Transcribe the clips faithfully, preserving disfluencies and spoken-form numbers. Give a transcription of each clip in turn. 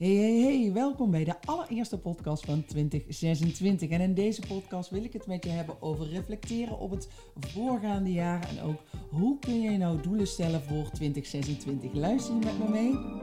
Hey, hey, hey, welkom bij de allereerste podcast van twintig zesentwintig. En in deze podcast wil ik het met je hebben over reflecteren op het voorgaande jaar. En ook hoe kun je nou doelen stellen voor twintig zesentwintig. Luister je met me mee?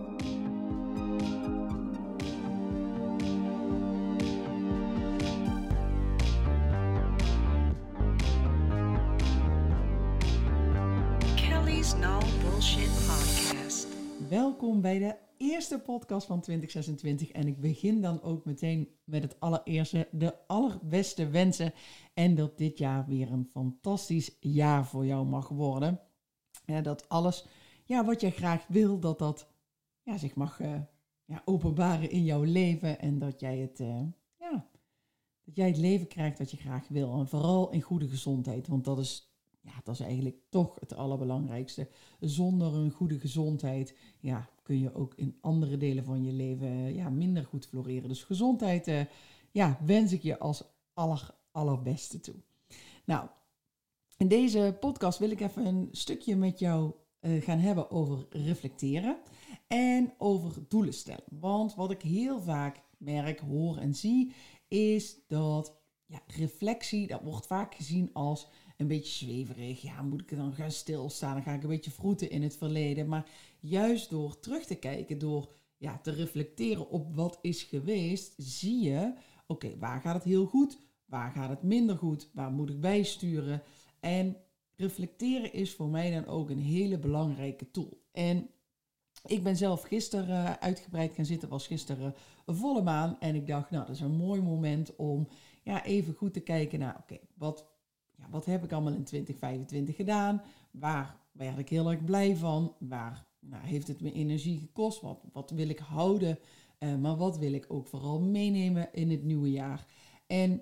Kelly's No Bullshit Podcast. Welkom bij de eerste podcast van twintig zesentwintig. En ik begin dan ook meteen met het allereerste, de allerbeste wensen. En dat dit jaar weer een fantastisch jaar voor jou mag worden. Ja, dat alles ja, wat je graag wil, dat dat ja, zich mag uh, ja, openbaren in jouw leven. En dat jij, het, uh, ja, dat jij het leven krijgt wat je graag wil. En vooral in goede gezondheid, want dat is... Ja, dat is eigenlijk toch het allerbelangrijkste. Zonder een goede gezondheid ja, kun je ook in andere delen van je leven ja, minder goed floreren. Dus gezondheid uh, ja, wens ik je als aller, allerbeste toe. Nou, in deze podcast wil ik even een stukje met jou uh, gaan hebben over reflecteren en over doelen stellen. Want wat ik heel vaak merk, hoor en zie, is dat ja, reflectie, dat wordt vaak gezien als een beetje zweverig. Ja, moet ik dan gaan stilstaan? Dan ga ik een beetje vroeten in het verleden. Maar juist door terug te kijken, door ja, te reflecteren op wat is geweest, zie je, oké, okay, waar gaat het heel goed? Waar gaat het minder goed? Waar moet ik bijsturen? En reflecteren is voor mij dan ook een hele belangrijke tool. En ik ben zelf gisteren uitgebreid gaan zitten, was gisteren een volle maan. En ik dacht, nou, dat is een mooi moment om ja, even goed te kijken naar, oké, okay, wat... Ja, wat heb ik allemaal in twintig vijfentwintig gedaan? Waar werd ik heel erg blij van? Waar nou, heeft het me energie gekost? Wat, wat wil ik houden? Uh, maar wat wil ik ook vooral meenemen in het nieuwe jaar? En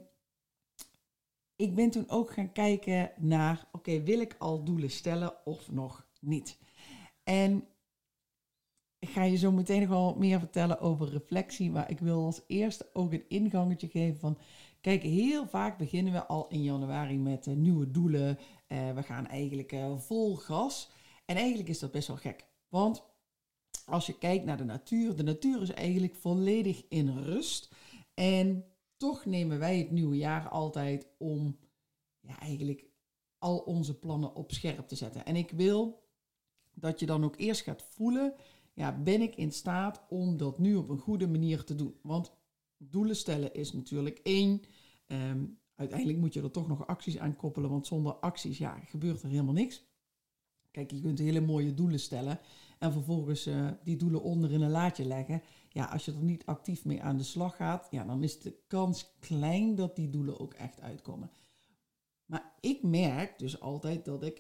ik ben toen ook gaan kijken naar, oké, okay, wil ik al doelen stellen of nog niet? En ik ga je zo meteen nog wel meer vertellen over reflectie, maar ik wil als eerste ook een ingangetje geven van, kijk, heel vaak beginnen we al in januari met uh, nieuwe doelen. Uh, we gaan eigenlijk uh, vol gas. En eigenlijk is dat best wel gek. Want als je kijkt naar de natuur, de natuur is eigenlijk volledig in rust. En toch nemen wij het nieuwe jaar altijd om ja, eigenlijk al onze plannen op scherp te zetten. En ik wil dat je dan ook eerst gaat voelen, ja, ben ik in staat om dat nu op een goede manier te doen? Want doelen stellen is natuurlijk één. Um, uiteindelijk moet je er toch nog acties aan koppelen, want zonder acties ja, gebeurt er helemaal niks. Kijk, je kunt hele mooie doelen stellen en vervolgens uh, die doelen onder in een laadje leggen. Ja, als je er niet actief mee aan de slag gaat, ja, dan is de kans klein dat die doelen ook echt uitkomen. Maar ik merk dus altijd dat ik,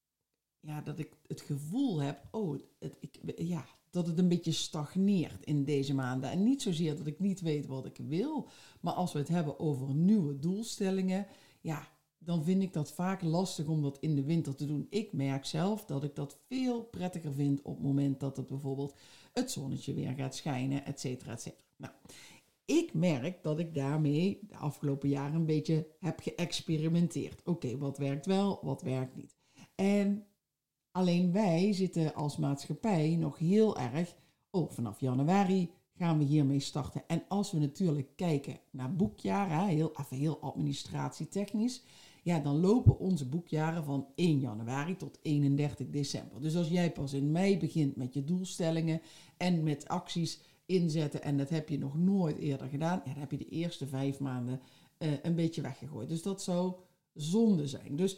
ja, dat ik het gevoel heb, oh, het, ik, ja, dat het een beetje stagneert in deze maanden. En niet zozeer dat ik niet weet wat ik wil, maar als we het hebben over nieuwe doelstellingen, ja, dan vind ik dat vaak lastig om dat in de winter te doen. Ik merk zelf dat ik dat veel prettiger vind op het moment dat het bijvoorbeeld het zonnetje weer gaat schijnen, et cetera, et cetera. Nou, ik merk dat ik daarmee de afgelopen jaren een beetje heb geëxperimenteerd. Oké, okay, wat werkt wel, wat werkt niet. En alleen wij zitten als maatschappij nog heel erg, oh, vanaf januari gaan we hiermee starten. En als we natuurlijk kijken naar boekjaren, heel, even heel administratietechnisch, ja, dan lopen onze boekjaren van één januari tot eenendertig december. Dus als jij pas in mei begint met je doelstellingen en met acties inzetten, en dat heb je nog nooit eerder gedaan, ja, dan heb je de eerste vijf maanden uh, een beetje weggegooid. Dus dat zou zonde zijn. Dus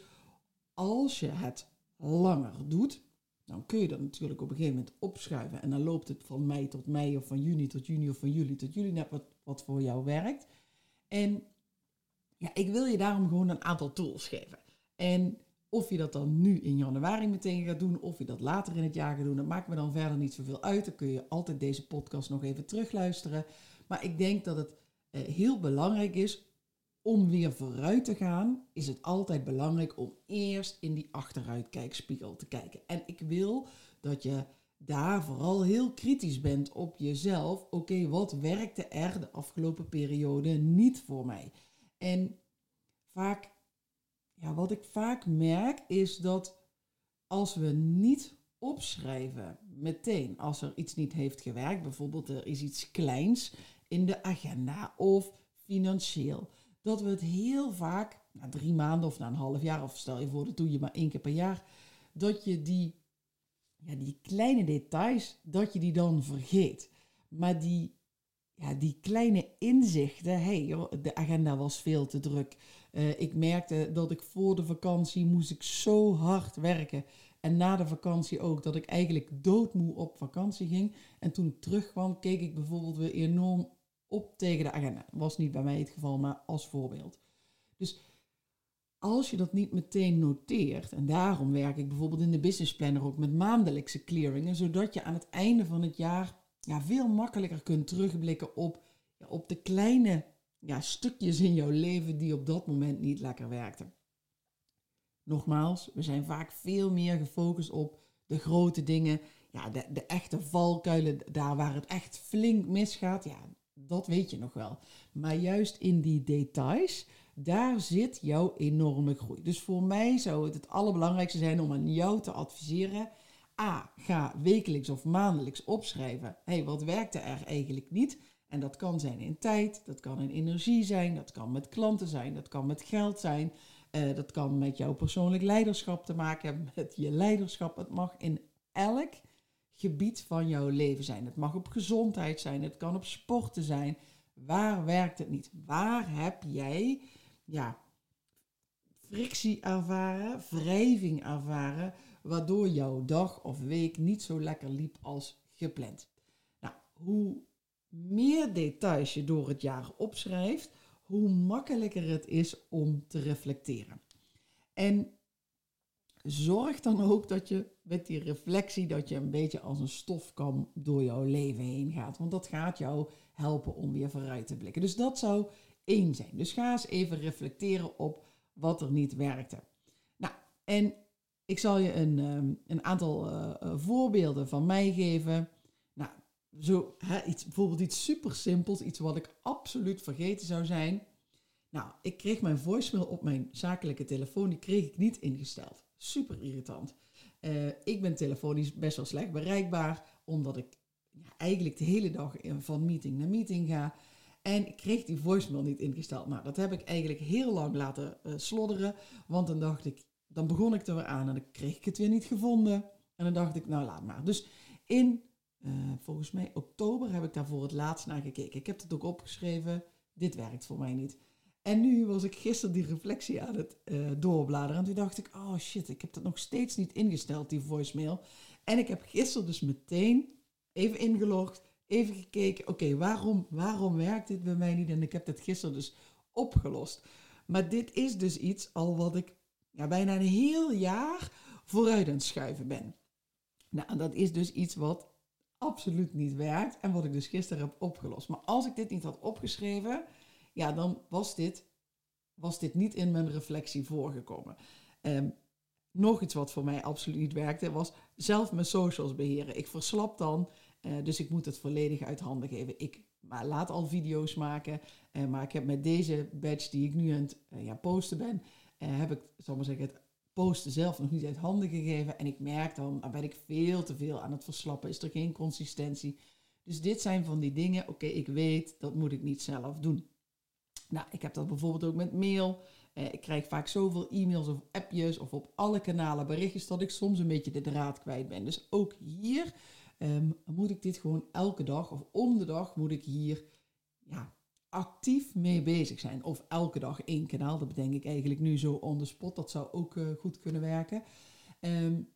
als je het langer doet, dan kun je dat natuurlijk op een gegeven moment opschuiven. En dan loopt het van mei tot mei, of van juni tot juni, of van juli tot juli, net wat, wat voor jou werkt. En ja, ik wil je daarom gewoon een aantal tools geven. En of je dat dan nu in januari meteen gaat doen, of je dat later in het jaar gaat doen, dat maakt me dan verder niet zoveel uit. Dan kun je altijd deze podcast nog even terugluisteren. Maar ik denk dat het eh, heel belangrijk is, om weer vooruit te gaan, is het altijd belangrijk om eerst in die achteruitkijkspiegel te kijken. En ik wil dat je daar vooral heel kritisch bent op jezelf. Oké, okay, wat werkte er de afgelopen periode niet voor mij? En vaak, ja, wat ik vaak merk is dat als we niet opschrijven meteen als er iets niet heeft gewerkt, bijvoorbeeld er is iets kleins in de agenda of financieel, dat we het heel vaak na drie maanden of na een half jaar, of stel je voor dat doe je maar één keer per jaar, dat je die, ja, die kleine details, dat je die dan vergeet. Maar die, ja, die kleine inzichten, hey, joh, de agenda was veel te druk. Uh, ik merkte dat ik voor de vakantie moest ik zo hard werken. En na de vakantie ook, dat ik eigenlijk doodmoe op vakantie ging. En toen ik terugkwam, keek ik bijvoorbeeld weer enorm op tegen de agenda. Dat was niet bij mij het geval, maar als voorbeeld. Dus als je dat niet meteen noteert, en daarom werk ik bijvoorbeeld in de business planner ook met maandelijkse clearingen, zodat je aan het einde van het jaar ja, veel makkelijker kunt terugblikken op, ja, op de kleine ja, stukjes in jouw leven die op dat moment niet lekker werkten. Nogmaals, we zijn vaak veel meer gefocust op de grote dingen, ja, de, de echte valkuilen, daar waar het echt flink misgaat, ja, dat weet je nog wel. Maar juist in die details, daar zit jouw enorme groei. Dus voor mij zou het het allerbelangrijkste zijn om aan jou te adviseren. A, ga wekelijks of maandelijks opschrijven. Hé, hey, wat werkte er eigenlijk niet? En dat kan zijn in tijd, dat kan in energie zijn, dat kan met klanten zijn, dat kan met geld zijn. Uh, dat kan met jouw persoonlijk leiderschap te maken hebben, met je leiderschap. Het mag in elk gebied van jouw leven zijn. Het mag op gezondheid zijn, het kan op sporten zijn. Waar werkt het niet? Waar heb jij ja, frictie ervaren, wrijving ervaren, waardoor jouw dag of week niet zo lekker liep als gepland? Nou, hoe meer details je door het jaar opschrijft, hoe makkelijker het is om te reflecteren. En zorg dan ook dat je met die reflectie, dat je een beetje als een stofkam door jouw leven heen gaat. Want dat gaat jou helpen om weer vooruit te blikken. Dus dat zou één zijn. Dus ga eens even reflecteren op wat er niet werkte. Nou, en ik zal je een, um, een aantal uh, uh, voorbeelden van mij geven. Nou, zo, hè, iets, bijvoorbeeld iets super simpels, iets wat ik absoluut vergeten zou zijn. Nou, ik kreeg mijn voicemail op mijn zakelijke telefoon, die kreeg ik niet ingesteld. Super irritant. Uh, ik ben telefonisch best wel slecht bereikbaar, omdat ik ja, eigenlijk de hele dag van meeting naar meeting ga. En ik kreeg die voicemail niet ingesteld. Nou, dat heb ik eigenlijk heel lang laten uh, slodderen, want dan dacht ik, dan begon ik er weer aan en dan kreeg ik het weer niet gevonden. En dan dacht ik, nou laat maar. Dus in, uh, volgens mij oktober heb ik daar voor het laatst naar gekeken. Ik heb het ook opgeschreven, dit werkt voor mij niet. En nu was ik gisteren die reflectie aan het uh, doorbladeren. En toen dacht ik, oh shit, ik heb dat nog steeds niet ingesteld, die voicemail. En ik heb gisteren dus meteen even ingelogd, even gekeken. Oké, okay, waarom, waarom werkt dit bij mij niet? En ik heb dat gisteren dus opgelost. Maar dit is dus iets al wat ik ja, bijna een heel jaar vooruit aan het schuiven ben. Nou, en dat is dus iets wat absoluut niet werkt. En wat ik dus gisteren heb opgelost. Maar als ik dit niet had opgeschreven, ja, dan was dit, was dit niet in mijn reflectie voorgekomen. Um, nog iets wat voor mij absoluut niet werkte, was zelf mijn socials beheren. Ik verslap dan, uh, dus ik moet het volledig uit handen geven. Ik maar laat al video's maken, uh, maar ik heb met deze badge die ik nu aan het uh, ja, posten ben, uh, heb ik, zal maar zeggen, het posten zelf nog niet uit handen gegeven. En ik merk dan, dan ben ik veel te veel aan het verslappen, is er geen consistentie. Dus dit zijn van die dingen, oké, okay, ik weet, dat moet ik niet zelf doen. Nou, ik heb dat bijvoorbeeld ook met mail. Eh, ik krijg vaak zoveel e-mails of appjes of op alle kanalen berichtjes dat ik soms een beetje de draad kwijt ben. Dus ook hier um, moet ik dit gewoon elke dag of om de dag moet ik hier ja, actief mee bezig zijn. Of elke dag één kanaal, dat bedenk ik eigenlijk nu zo on the spot. Dat zou ook uh, goed kunnen werken. Um,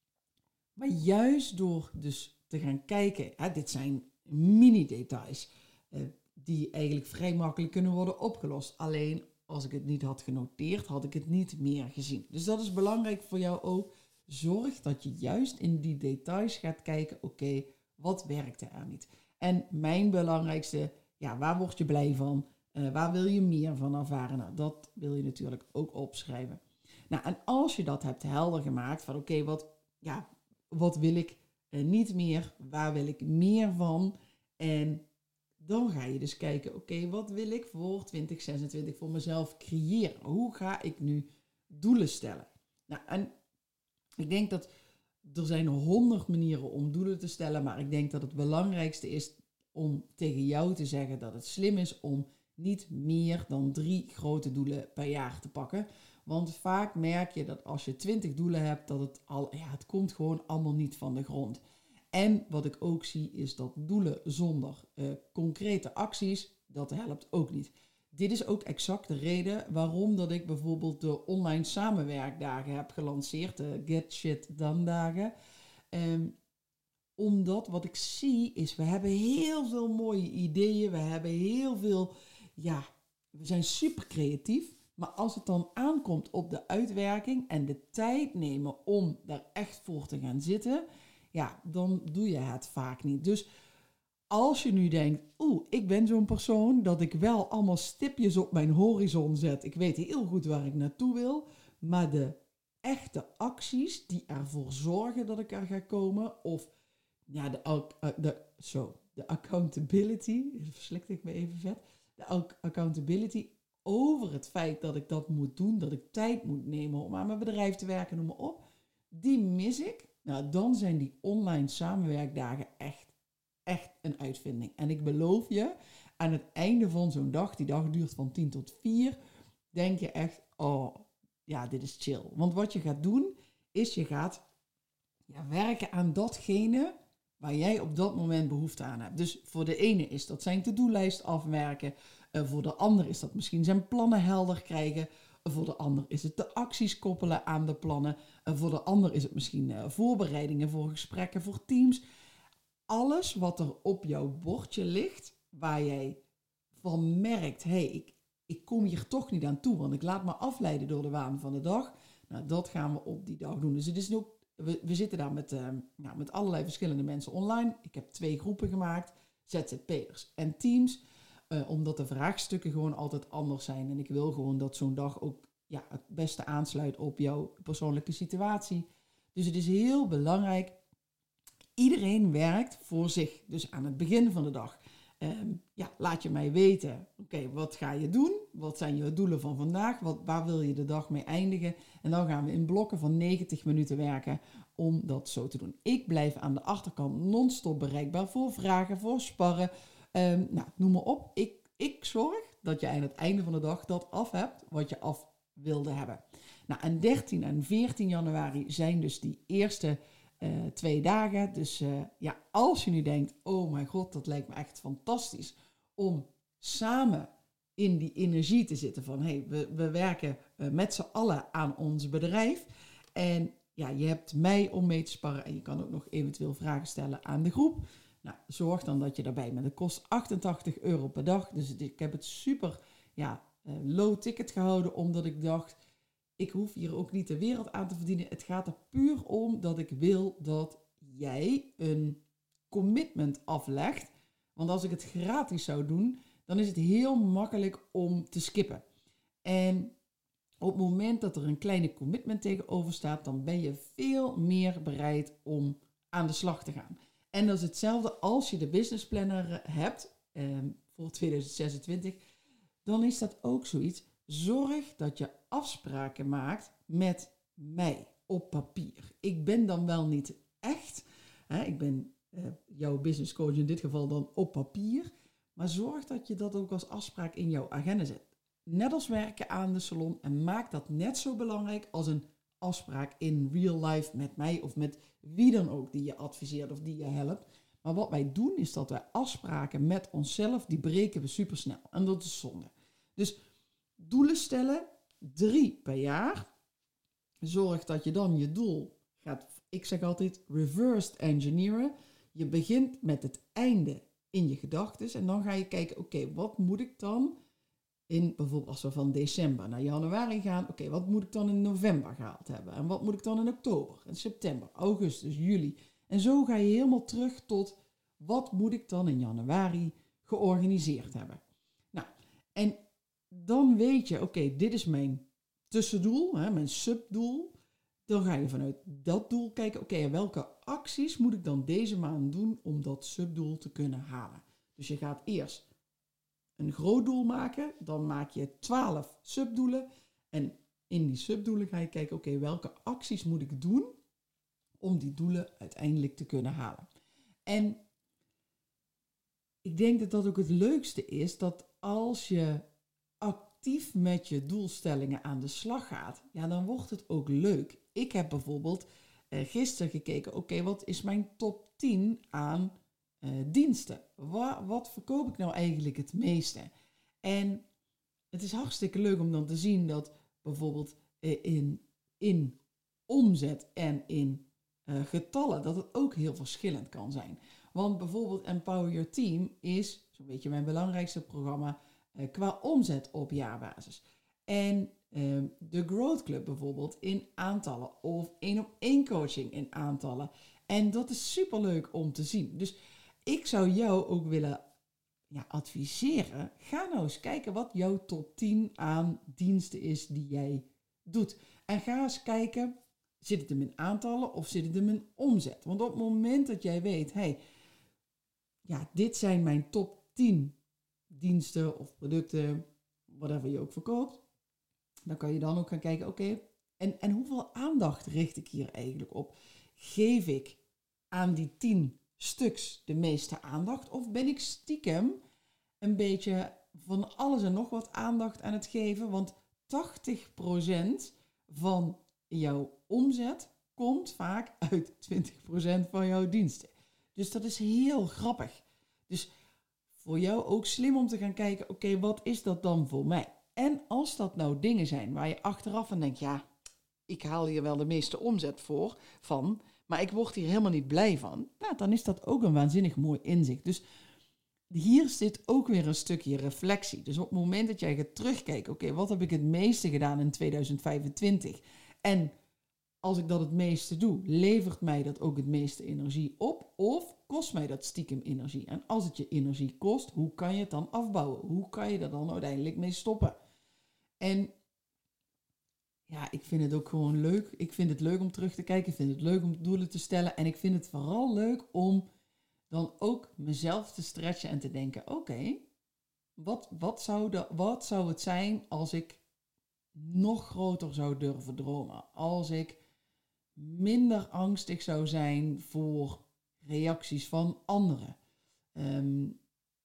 maar juist door dus te gaan kijken, hè, dit zijn mini-details, uh, die eigenlijk vrij makkelijk kunnen worden opgelost. Alleen als ik het niet had genoteerd, had ik het niet meer gezien. Dus dat is belangrijk voor jou ook. Zorg dat je juist in die details gaat kijken, oké, okay, wat werkte er niet? En mijn belangrijkste, ja, waar word je blij van? Uh, waar wil je meer van ervaren? Nou, dat wil je natuurlijk ook opschrijven. Nou, en als je dat hebt helder gemaakt, van oké, okay, wat, ja, wat wil ik uh, niet meer? Waar wil ik meer van? En dan ga je dus kijken, oké, okay, wat wil ik voor twintig zesentwintig voor mezelf creëren? Hoe ga ik nu doelen stellen? Nou, en ik denk dat er zijn honderd manieren om doelen te stellen, maar ik denk dat het belangrijkste is om tegen jou te zeggen dat het slim is om niet meer dan drie grote doelen per jaar te pakken. Want vaak merk je dat als je twintig doelen hebt, dat het al, ja, het komt gewoon allemaal niet van de grond. En wat ik ook zie is dat doelen zonder uh, concrete acties, dat helpt ook niet. Dit is ook exact de reden waarom dat ik bijvoorbeeld de online samenwerkdagen heb gelanceerd, de Get Shit Done dagen. Um, omdat wat ik zie is, we hebben heel veel mooie ideeën, we hebben heel veel, ja, we zijn super creatief. Maar als het dan aankomt op de uitwerking en de tijd nemen om daar echt voor te gaan zitten, ja, dan doe je het vaak niet. Dus als je nu denkt, oeh, ik ben zo'n persoon dat ik wel allemaal stipjes op mijn horizon zet. Ik weet heel goed waar ik naartoe wil, maar de echte acties die ervoor zorgen dat ik er ga komen, of ja, de, de, zo, de accountability, verslikte ik me even vet, de accountability over het feit dat ik dat moet doen, dat ik tijd moet nemen om aan mijn bedrijf te werken, noem maar op, die mis ik. Nou, dan zijn die online samenwerkdagen echt, echt een uitvinding. En ik beloof je, aan het einde van zo'n dag, die dag duurt van tien tot vier, denk je echt, oh, ja, dit is chill. Want wat je gaat doen, is je gaat ja, werken aan datgene waar jij op dat moment behoefte aan hebt. Dus voor de ene is dat zijn to-do-lijst afwerken. Uh, voor de ander is dat misschien zijn plannen helder krijgen. Uh, voor de ander is het de acties koppelen aan de plannen. Uh, voor de ander is het misschien uh, voorbereidingen voor gesprekken, voor teams. Alles wat er op jouw bordje ligt, waar jij van merkt, hé, hey, ik, ik kom hier toch niet aan toe, want ik laat me afleiden door de waan van de dag. Nou, dat gaan we op die dag doen. Dus het is ook, we, we zitten daar met, uh, nou, met allerlei verschillende mensen online. Ik heb twee groepen gemaakt, Z Z P'ers en teams. Uh, omdat de vraagstukken gewoon altijd anders zijn. En ik wil gewoon dat zo'n dag ook ja, het beste aansluit op jouw persoonlijke situatie. Dus het is heel belangrijk. Iedereen werkt voor zich. Dus aan het begin van de dag um, ja, laat je mij weten. Oké, okay, wat ga je doen? Wat zijn je doelen van vandaag? Wat, waar wil je de dag mee eindigen? En dan gaan we in blokken van negentig minuten werken om dat zo te doen. Ik blijf aan de achterkant non-stop bereikbaar voor vragen, voor sparren. Um, nou, noem maar op. Ik, ik zorg dat je aan het einde van de dag dat af hebt wat je af wilde hebben. Nou, en dertien en veertien januari zijn dus die eerste uh, twee dagen. Dus uh, ja, als je nu denkt, oh mijn god, dat lijkt me echt fantastisch om samen in die energie te zitten van, hé, hey, we, we werken uh, met z'n allen aan ons bedrijf. En ja, je hebt mij om mee te sparren en je kan ook nog eventueel vragen stellen aan de groep. Nou, zorg dan dat je daarbij bent. Het kost achtentachtig euro per dag. Dus het, ik heb het super ja, uh, low ticket gehouden. Omdat ik dacht, ik hoef hier ook niet de wereld aan te verdienen. Het gaat er puur om dat ik wil dat jij een commitment aflegt. Want als ik het gratis zou doen, dan is het heel makkelijk om te skippen. En op het moment dat er een kleine commitment tegenover staat, dan ben je veel meer bereid om aan de slag te gaan. En dat is hetzelfde als je de business planner hebt eh, voor tweeduizend zesentwintig. Dan is dat ook zoiets. Zorg dat je afspraken maakt met mij op papier. Ik ben dan wel niet echt. Hè, ik ben eh, jouw business coach in dit geval dan op papier. Maar zorg dat je dat ook als afspraak in jouw agenda zet. Net als werken aan de salon. En maak dat net zo belangrijk als een afspraak in real life met mij of met wie dan ook die je adviseert of die je helpt. Maar wat wij doen is dat wij afspraken met onszelf, die breken we supersnel. En dat is zonde. Dus doelen stellen, drie per jaar. Zorg dat je dan je doel gaat, ik zeg altijd, reversed engineeren. Je begint met het einde in je gedachten en dan ga je kijken, oké, okay, wat moet ik dan in, bijvoorbeeld als we van december naar januari gaan, oké, okay, wat moet ik dan in november gehaald hebben? En wat moet ik dan in oktober, en september, augustus, juli? En zo ga je helemaal terug tot, wat moet ik dan in januari georganiseerd hebben? Nou, en dan weet je, oké, okay, dit is mijn tussendoel, hè, mijn subdoel. Dan ga je vanuit dat doel kijken, oké, okay, welke acties moet ik dan deze maand doen om dat subdoel te kunnen halen? Dus je gaat eerst een groot doel maken, dan maak je twaalf subdoelen. En in die subdoelen ga je kijken, oké, okay, welke acties moet ik doen om die doelen uiteindelijk te kunnen halen. En ik denk dat dat ook het leukste is, dat als je actief met je doelstellingen aan de slag gaat, ja, dan wordt het ook leuk. Ik heb bijvoorbeeld uh, gisteren gekeken, oké, okay, wat is mijn top tien aan uh, diensten? Wa- wat verkoop ik nou eigenlijk het meeste? En het is hartstikke leuk om dan te zien dat bijvoorbeeld uh, in, in omzet en in uh, getallen, dat het ook heel verschillend kan zijn. Want bijvoorbeeld Empower Your Team is zo'n beetje mijn belangrijkste programma uh, qua omzet op jaarbasis. En uh, de Growth Club bijvoorbeeld in aantallen of één op één coaching in aantallen. En dat is superleuk om te zien. Dus ik zou jou ook willen ja, adviseren. Ga nou eens kijken wat jouw top tien aan diensten is die jij doet. En ga eens kijken, zit het hem in aantallen of zit het hem in omzet? Want op het moment dat jij weet, hey, ja, dit zijn mijn top tien diensten of producten, whatever je ook verkoopt, dan kan je dan ook gaan kijken, oké, okay, en, en hoeveel aandacht richt ik hier eigenlijk op? Geef ik aan die tien stuks de meeste aandacht of ben ik stiekem een beetje van alles en nog wat aandacht aan het geven? Want tachtig procent van jouw omzet komt vaak uit twintig procent van jouw diensten. Dus dat is heel grappig. Dus voor jou ook slim om te gaan kijken, oké, okay, wat is dat dan voor mij? En als dat nou dingen zijn waar je achteraf aan denkt, ja, ik haal hier wel de meeste omzet voor van, maar ik word hier helemaal niet blij van, nou, dan is dat ook een waanzinnig mooi inzicht. Dus hier zit ook weer een stukje reflectie. Dus op het moment dat jij gaat terugkijken, oké, okay, wat heb ik het meeste gedaan in tweeduizend vijfentwintig? En als ik dat het meeste doe, levert mij dat ook het meeste energie op? Of kost mij dat stiekem energie? En als het je energie kost, hoe kan je het dan afbouwen? Hoe kan je er dan uiteindelijk mee stoppen? En ja, ik vind het ook gewoon leuk. Ik vind het leuk om terug te kijken. Ik vind het leuk om doelen te stellen. En ik vind het vooral leuk om dan ook mezelf te stretchen en te denken, oké, okay, wat, wat, zou de, wat zou het zijn als ik nog groter zou durven dromen? Als ik minder angstig zou zijn voor reacties van anderen? Um,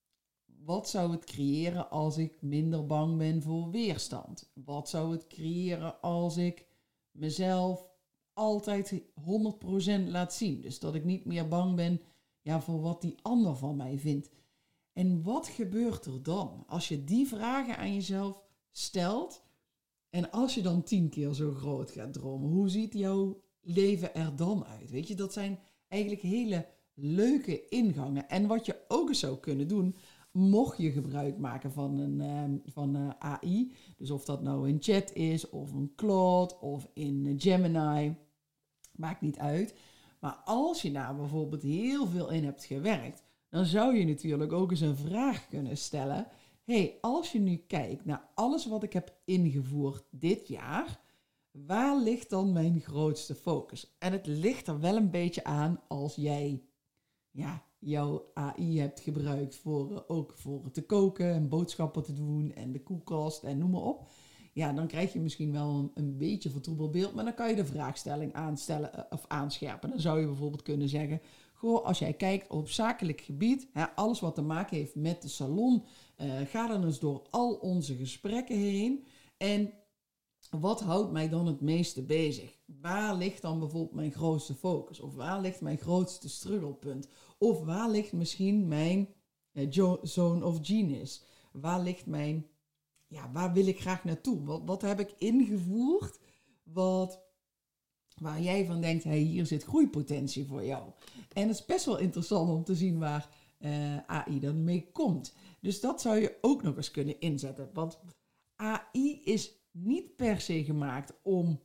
wat zou het creëren als ik minder bang ben voor weerstand? Wat zou het creëren als ik mezelf altijd honderd procent laat zien? Dus dat ik niet meer bang ben ja, voor wat die ander van mij vindt. En wat gebeurt er dan als je die vragen aan jezelf stelt? En als je dan tien keer zo groot gaat dromen, hoe ziet jouw leven er dan uit? Weet je, dat zijn eigenlijk hele leuke ingangen. En wat je ook eens zou kunnen doen, mocht je gebruik maken van een uh, van, uh, A I, dus of dat nou in chat is, of een Claude, of in Gemini, maakt niet uit. Maar als je daar bijvoorbeeld heel veel in hebt gewerkt, dan zou je natuurlijk ook eens een vraag kunnen stellen. Hey, als je nu kijkt naar alles wat ik heb ingevoerd dit jaar, waar ligt dan mijn grootste focus? En het ligt er wel een beetje aan als jij ja, jouw A I hebt gebruikt voor ook voor te koken en boodschappen te doen en de koelkast en noem maar op. Ja, dan krijg je misschien wel een, een beetje vertroebeld beeld, maar dan kan je de vraagstelling aanstellen of aanscherpen. Dan zou je bijvoorbeeld kunnen zeggen, goh, als jij kijkt op zakelijk gebied, hè, alles wat te maken heeft met de salon, uh, ga dan eens door al onze gesprekken heen en wat houdt mij dan het meeste bezig? Waar ligt dan bijvoorbeeld mijn grootste focus? Of waar ligt mijn grootste strugglepunt? Of waar ligt misschien mijn uh, zone of genius? Waar ligt mijn, ja, waar wil ik graag naartoe? Wat, wat heb ik ingevoerd? Wat, waar jij van denkt, hey, hier zit groeipotentie voor jou. En het is best wel interessant om te zien waar uh, A I dan mee komt. Dus dat zou je ook nog eens kunnen inzetten. Want A I is niet per se gemaakt om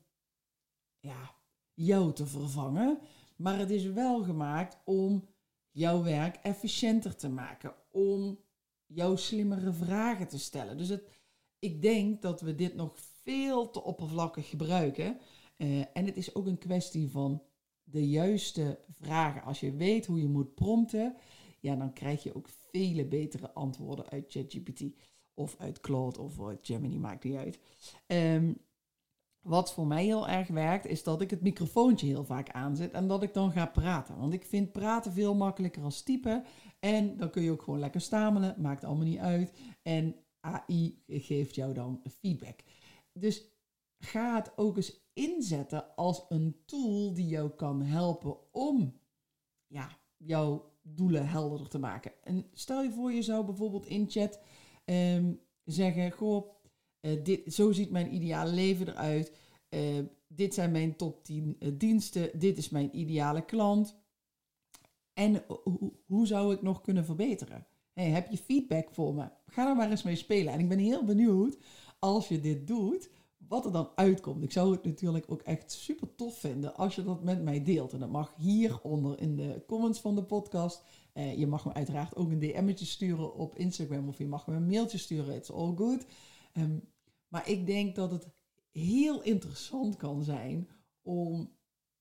ja, jou te vervangen, maar het is wel gemaakt om jouw werk efficiënter te maken, om jou slimmere vragen te stellen. Dus het, ik denk dat we dit nog veel te oppervlakkig gebruiken. Uh, en het is ook een kwestie van de juiste vragen. Als je weet hoe je moet prompten, ja, dan krijg je ook vele betere antwoorden uit ChatGPT. Of uit Claude of uit Gemini, maakt niet uit. Um, wat voor mij heel erg werkt, is dat ik het microfoontje heel vaak aanzet en dat ik dan ga praten. Want ik vind praten veel makkelijker als typen. En dan kun je ook gewoon lekker stamelen, maakt allemaal niet uit. En A I geeft jou dan feedback. Dus ga het ook eens inzetten als een tool die jou kan helpen om ja, jouw doelen helderder te maken. En stel je voor, je zou bijvoorbeeld in chat um, zeggen, goh, uh, dit, zo ziet mijn ideale leven eruit. Uh, dit zijn mijn top tien uh, diensten. Dit is mijn ideale klant. En uh, ho- hoe zou ik nog kunnen verbeteren? Hey, heb je feedback voor me? Ga er maar eens mee spelen. En ik ben heel benieuwd, als je dit doet, wat er dan uitkomt. Ik zou het natuurlijk ook echt super tof vinden als je dat met mij deelt. En dat mag hieronder in de comments van de podcast. Uh, je mag me uiteraard ook een D M'tje sturen op Instagram of je mag me een mailtje sturen. It's all good. Um, maar ik denk dat het heel interessant kan zijn om,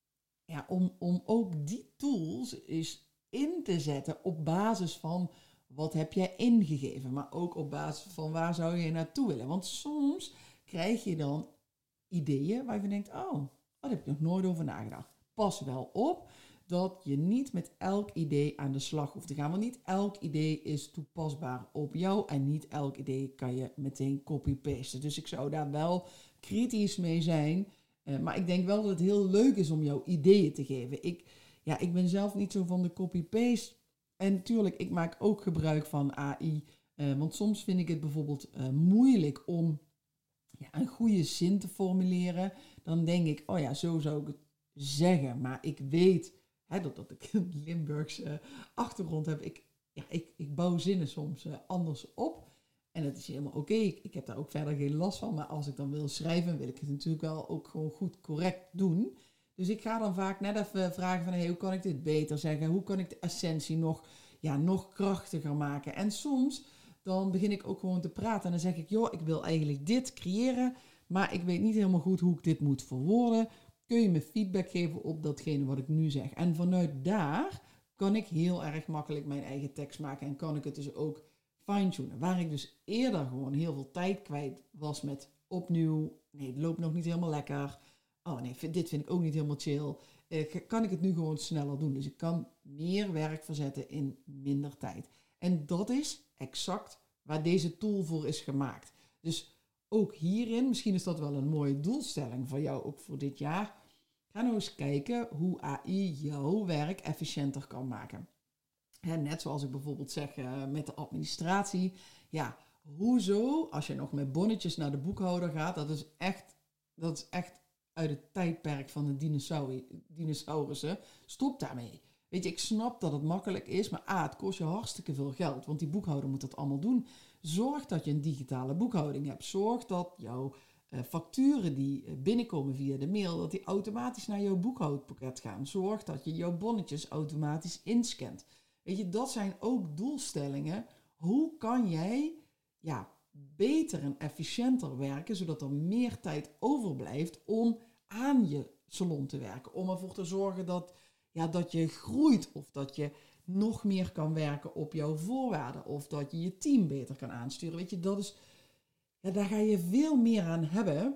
ja, om, om ook die tools eens in te zetten op basis van wat heb jij ingegeven. Maar ook op basis van waar zou je naartoe willen. Want soms krijg je dan ideeën waar je denkt, oh, daar heb ik nog nooit over nagedacht. Pas wel op dat je niet met elk idee aan de slag hoeft te gaan. Want niet elk idee is toepasbaar op jou en niet elk idee kan je meteen copy-pasten. Dus ik zou daar wel kritisch mee zijn. Uh, maar ik denk wel dat het heel leuk is om jou ideeën te geven. Ik, ja, ik ben zelf niet zo van de copy-paste. En natuurlijk, ik maak ook gebruik van A I. Uh, want soms vind ik het bijvoorbeeld uh, moeilijk om ja, een goede zin te formuleren. Dan denk ik, oh ja, zo zou ik het zeggen. Maar ik weet, hè, dat, dat ik een Limburgse uh, achtergrond heb. Ik, ja, ik, ik bouw zinnen soms uh, anders op. En dat is helemaal oké. Okay. Ik, ik heb daar ook verder geen last van. Maar als ik dan wil schrijven, wil ik het natuurlijk wel ook gewoon goed correct doen. Dus ik ga dan vaak net even vragen van, hey, hoe kan ik dit beter zeggen? Hoe kan ik de essentie nog, ja, nog krachtiger maken? En soms dan begin ik ook gewoon te praten. En dan zeg ik, joh, ik wil eigenlijk dit creëren. Maar ik weet niet helemaal goed hoe ik dit moet verwoorden. Kun je me feedback geven op datgene wat ik nu zeg? En vanuit daar kan ik heel erg makkelijk mijn eigen tekst maken. En kan ik het dus ook fine-tunen. Waar ik dus eerder gewoon heel veel tijd kwijt was met opnieuw. Nee, het loopt nog niet helemaal lekker. Oh nee, dit vind ik ook niet helemaal chill. Uh, kan ik het nu gewoon sneller doen. Dus ik kan meer werk verzetten in minder tijd. En dat is exact waar deze tool voor is gemaakt. Dus ook hierin, misschien is dat wel een mooie doelstelling voor jou, ook voor dit jaar. Ga nou eens kijken hoe A I jouw werk efficiënter kan maken. He, net zoals ik bijvoorbeeld zeg uh, met de administratie. Ja, hoezo, als je nog met bonnetjes naar de boekhouder gaat, dat is echt, dat is echt uit het tijdperk van de dinosauri, dinosaurussen. Stop daarmee. Weet je, ik snap dat het makkelijk is, maar A, het kost je hartstikke veel geld, want die boekhouder moet dat allemaal doen. Zorg dat je een digitale boekhouding hebt. Zorg dat jouw uh, facturen die uh, binnenkomen via de mail, dat die automatisch naar jouw boekhoudpakket gaan. Zorg dat je jouw bonnetjes automatisch inscant. Weet je, dat zijn ook doelstellingen. Hoe kan jij ja, beter en efficiënter werken, zodat er meer tijd overblijft om aan je salon te werken. Om ervoor te zorgen dat, ja, dat je groeit of dat je nog meer kan werken op jouw voorwaarden. Of dat je je team beter kan aansturen. Weet je, dat is, ja, daar ga je veel meer aan hebben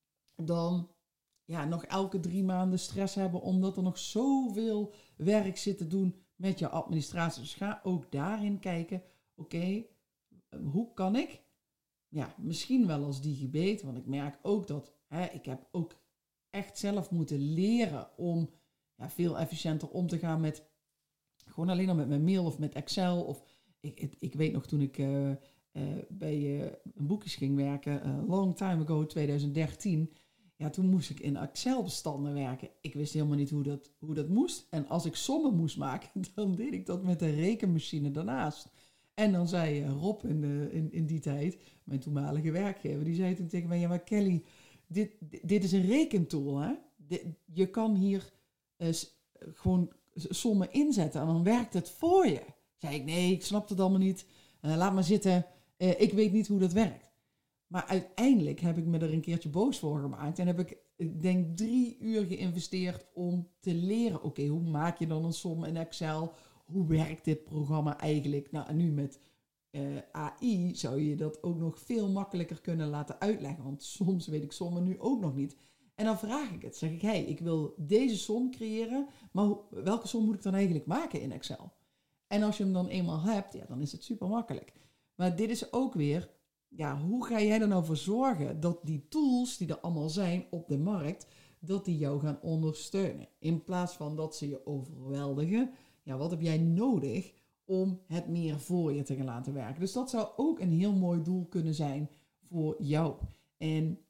dan ja, nog elke drie maanden stress hebben. Omdat er nog zoveel werk zit te doen met je administratie. Dus ga ook daarin kijken. Oké, okay, hoe kan ik? Ja, misschien wel als digibet. Want ik merk ook dat hè, ik heb ook echt zelf moeten leren om ja, veel efficiënter om te gaan met gewoon alleen al met mijn mail of met Excel. Of ik, ik, ik weet nog toen ik uh, uh, bij uh, een boekjes ging werken, uh, long time ago, twintig dertien. Ja, toen moest ik in Excel-bestanden werken. Ik wist helemaal niet hoe dat, hoe dat moest. En als ik sommen moest maken, dan deed ik dat met een rekenmachine daarnaast. En dan zei uh, Rob in, de, in, in die tijd, mijn toenmalige werkgever, die zei toen tegen mij, ja maar Kelly, dit, dit is een rekentool, hè? Dit, je kan hier uh, gewoon sommen inzetten en dan werkt het voor je. Zei ik, nee, ik snap het allemaal niet. Uh, laat maar zitten, uh, ik weet niet hoe dat werkt. Maar uiteindelijk heb ik me er een keertje boos voor gemaakt en heb ik, ik denk, drie uur geïnvesteerd om te leren. Oké, okay, hoe maak je dan een som in Excel? Hoe werkt dit programma eigenlijk? Nou, en nu met uh, A I zou je dat ook nog veel makkelijker kunnen laten uitleggen. Want soms weet ik sommen nu ook nog niet. En dan vraag ik het. Zeg ik, hé, hey, ik wil deze som creëren. Maar ho- welke som moet ik dan eigenlijk maken in Excel? En als je hem dan eenmaal hebt, ja, dan is het super makkelijk. Maar dit is ook weer, ja, hoe ga jij er nou voor zorgen dat die tools die er allemaal zijn op de markt, dat die jou gaan ondersteunen? In plaats van dat ze je overweldigen, ja, wat heb jij nodig om het meer voor je te gaan laten werken? Dus dat zou ook een heel mooi doel kunnen zijn voor jou. En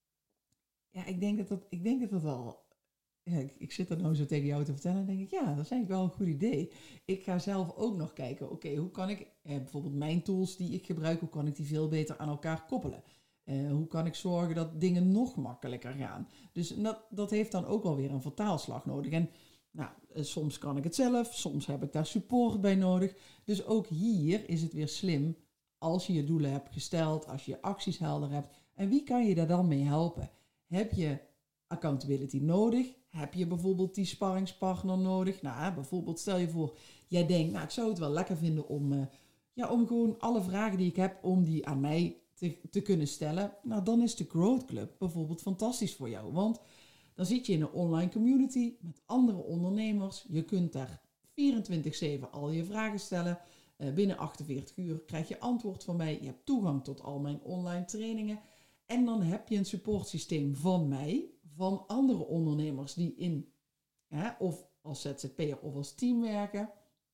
ja, ik denk dat dat, ik denk dat dat wel... Ja, ik, ik zit er nou zo tegen jou te vertellen en denk ik, ja, dat is eigenlijk wel een goed idee. Ik ga zelf ook nog kijken, oké, okay, hoe kan ik eh, bijvoorbeeld mijn tools die ik gebruik, hoe kan ik die veel beter aan elkaar koppelen? Uh, hoe kan ik zorgen dat dingen nog makkelijker gaan? Dus dat, dat heeft dan ook wel weer een vertaalslag nodig. En nou, soms kan ik het zelf, soms heb ik daar support bij nodig. Dus ook hier is het weer slim als je je doelen hebt gesteld, als je je acties helder hebt. En wie kan je daar dan mee helpen? Heb je accountability nodig? Heb je bijvoorbeeld die sparringspartner nodig? Nou, bijvoorbeeld stel je voor, jij denkt, nou, ik zou het wel lekker vinden om, uh, ja, om gewoon alle vragen die ik heb, om die aan mij te, te kunnen stellen. Nou, dan is de Growth Club bijvoorbeeld fantastisch voor jou. Want dan zit je in een online community met andere ondernemers. Je kunt daar vierentwintig zeven al je vragen stellen. Uh, binnen achtenveertig uur krijg je antwoord van mij. Je hebt toegang tot al mijn online trainingen. En dan heb je een supportsysteem van mij, van andere ondernemers die in, hè, of als Z Z P'er of als team werken.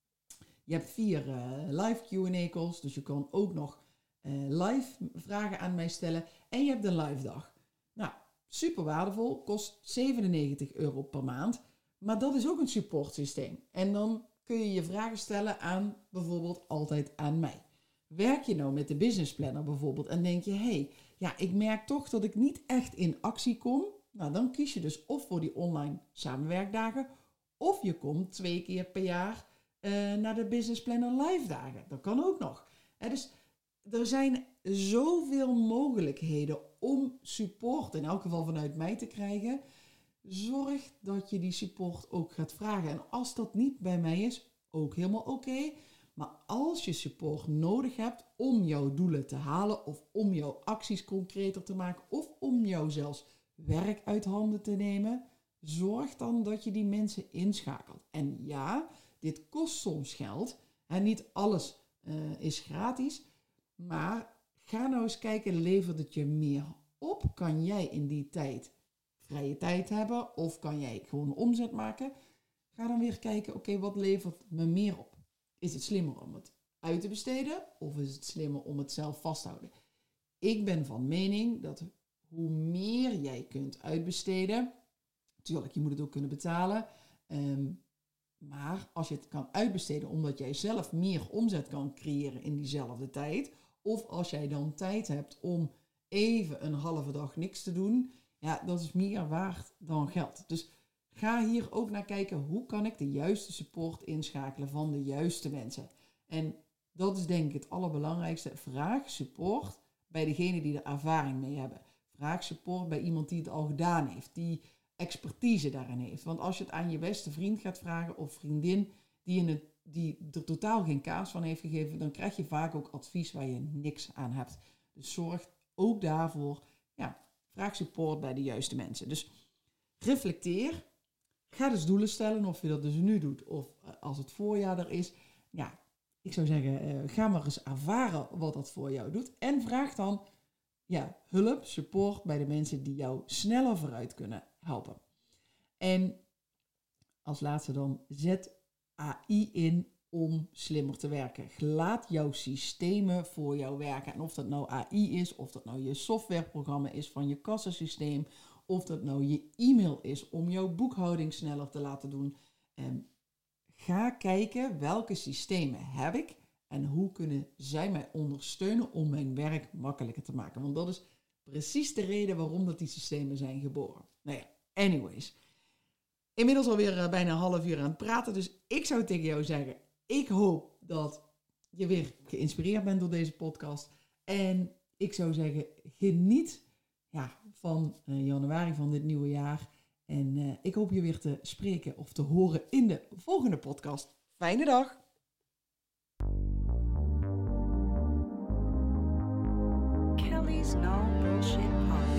Je hebt vier uh, live Q en A calls, dus je kan ook nog uh, live vragen aan mij stellen. En je hebt de live dag. Nou, super waardevol, kost zevenennegentig euro per maand. Maar dat is ook een supportsysteem. En dan kun je je vragen stellen aan bijvoorbeeld altijd aan mij. Werk je nou met de business planner bijvoorbeeld en denk je, hé, hey, ja, ik merk toch dat ik niet echt in actie kom. Nou, dan kies je dus of voor die online samenwerkdagen, of je komt twee keer per jaar uh, naar de Business Planner Live dagen. Dat kan ook nog. He, dus er zijn zoveel mogelijkheden om support, in elk geval vanuit mij, te krijgen. Zorg dat je die support ook gaat vragen. En als dat niet bij mij is, ook helemaal oké. Okay. Maar als je support nodig hebt om jouw doelen te halen, of om jouw acties concreter te maken, of om jou zelfs werk uit handen te nemen, zorg dan dat je die mensen inschakelt. En ja, dit kost soms geld. En niet alles uh, is gratis. Maar ga nou eens kijken, levert het je meer op? Kan jij in die tijd vrije tijd hebben? Of kan jij gewoon omzet maken? Ga dan weer kijken, oké, okay, wat levert me meer op? Is het slimmer om het uit te besteden? Of is het slimmer om het zelf vast te houden? Ik ben van mening dat hoe meer jij kunt uitbesteden, natuurlijk, je moet het ook kunnen betalen, um, maar als je het kan uitbesteden omdat jij zelf meer omzet kan creëren in diezelfde tijd, of als jij dan tijd hebt om even een halve dag niks te doen, ja, dat is meer waard dan geld. Dus ga hier ook naar kijken, hoe kan ik de juiste support inschakelen van de juiste mensen? En dat is denk ik het allerbelangrijkste. Vraag support bij degene die er ervaring mee hebben. Vraag support bij iemand die het al gedaan heeft, die expertise daarin heeft. Want als je het aan je beste vriend gaat vragen of vriendin die, in het, die er totaal geen kaas van heeft gegeven, dan krijg je vaak ook advies waar je niks aan hebt. Dus zorg ook daarvoor, ja, vraag support bij de juiste mensen. Dus reflecteer. Ga dus doelen stellen, of je dat dus nu doet of als het voorjaar er is. Ja, ik zou zeggen, uh, ga maar eens ervaren wat dat voor jou doet. En vraag dan ja, hulp, support bij de mensen die jou sneller vooruit kunnen helpen. En als laatste dan, zet A I in om slimmer te werken. Laat jouw systemen voor jou werken. En of dat nou A I is, of dat nou je softwareprogramma is van je kassasysteem, of dat nou je e-mail is om jouw boekhouding sneller te laten doen. En ga kijken welke systemen heb ik en hoe kunnen zij mij ondersteunen om mijn werk makkelijker te maken. Want dat is precies de reden waarom dat die systemen zijn geboren. Nou ja, anyways. Inmiddels alweer uh, bijna een half uur aan het praten. Dus ik zou tegen jou zeggen, ik hoop dat je weer geïnspireerd bent door deze podcast. En ik zou zeggen, geniet ja, van uh, januari van dit nieuwe jaar. En uh, ik hoop je weer te spreken of te horen in de volgende podcast. Fijne dag! Kelly's No Bullshit Podcast.